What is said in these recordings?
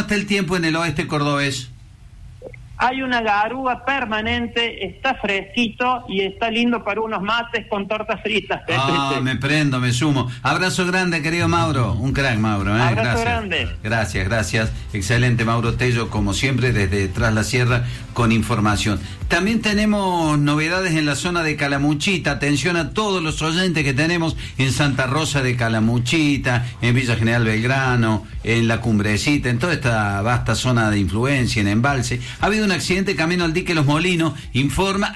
está el tiempo en el oeste cordobés? Hay una garúa permanente, está fresquito y está lindo para unos mates con tortas fritas. Me prendo, me sumo. Abrazo grande, querido Mauro. Un crack, Mauro. Abrazo gracias. grande. Gracias. Excelente, Mauro Tello, como siempre, desde Tras la Sierra, con información. También tenemos novedades en la zona de Calamuchita. Atención a todos los oyentes que tenemos en Santa Rosa de Calamuchita, en Villa General Belgrano, en La Cumbrecita, en toda esta vasta zona de influencia, en Embalse. Ha habido un accidente camino al dique Los Molinos, informa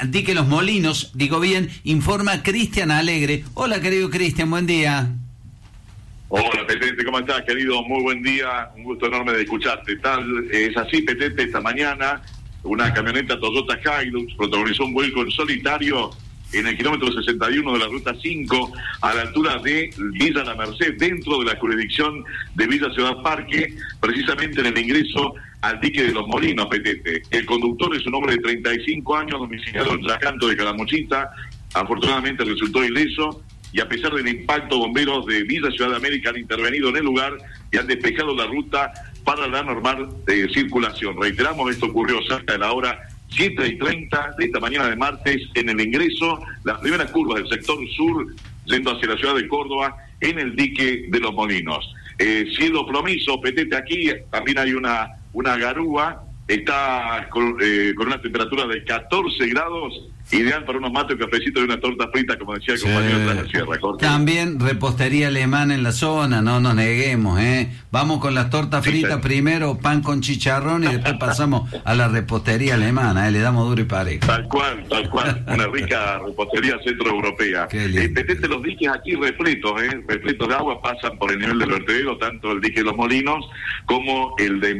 Cristian Alegre. Hola, querido Cristian, buen día. Hola, Petete, ¿cómo estás, querido? Muy buen día, un gusto enorme de escucharte. Es así, Petete, esta mañana una camioneta Toyota Hilux protagonizó un vuelco en solitario en el kilómetro 61 de la ruta 5, a la altura de Villa La Merced, dentro de la jurisdicción de Villa Ciudad Parque, precisamente en el ingreso al dique de Los Molinos, Petete. El conductor es un hombre de 35 años, domiciliado en Yacanto de Calamuchita. Afortunadamente resultó ileso, y a pesar del impacto, bomberos de Villa Ciudad de América han intervenido en el lugar y han despejado la ruta para la normal circulación. Reiteramos, esto ocurrió cerca de la hora 7:30 de esta mañana de martes, en el ingreso, las primeras curvas del sector sur, yendo hacia la ciudad de Córdoba, en el dique de Los Molinos. Cielo plomizo, Petete, aquí también hay una garúa, está con una temperatura de 14 grados, ideal para unos mates, un cafecito y una torta frita, como decía el compañero de la Sierra. Jorge. También repostería alemana en la zona, no nos neguemos, Vamos con las tortas fritas primero, pan con chicharrón, y después pasamos a la repostería alemana, le damos duro y parejo. Tal cual, una rica repostería centroeuropea. Petete, los diques aquí repletos de agua, pasan por el nivel del vertedero, tanto el dique de Los Molinos como el de